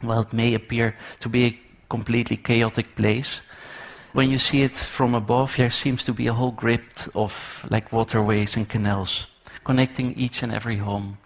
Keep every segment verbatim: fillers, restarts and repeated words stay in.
while it may appear to be a completely chaotic place, when you see it from above, there seems to be a whole grid of like waterways and canals, connecting each and every home.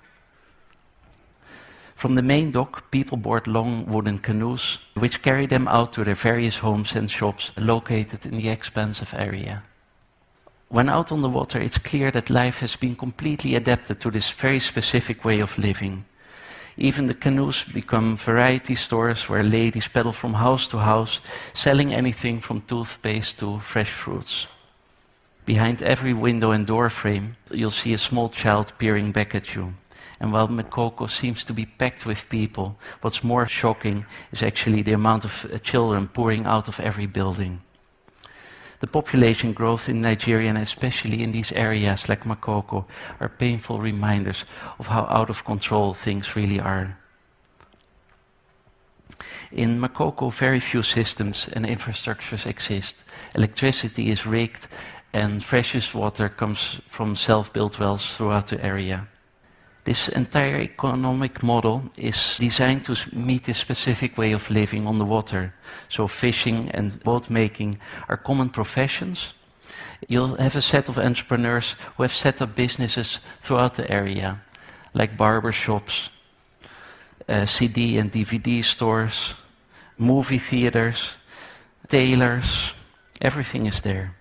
From the main dock, people board long wooden canoes, which carry them out to their various homes and shops located in the expansive area. When out on the water, it's clear that life has been completely adapted to this very specific way of living. Even the canoes become variety stores where ladies paddle from house to house, selling anything from toothpaste to fresh fruits. Behind every window and door frame, you'll see a small child peering back at you. And while Makoko seems to be packed with people, what's more shocking is actually the amount of uh, children pouring out of every building. The population growth in Nigeria, and especially in these areas like Makoko, are painful reminders of how out of control things really are. In Makoko, very few systems and infrastructures exist. Electricity is rigged and freshest water comes from self-built wells throughout the area. This entire economic model is designed to meet this specific way of living on the water. So fishing and boat making are common professions. You'll have a set of entrepreneurs who have set up businesses throughout the area, like barber shops, uh, C D and D V D stores, movie theaters, tailors, everything is there.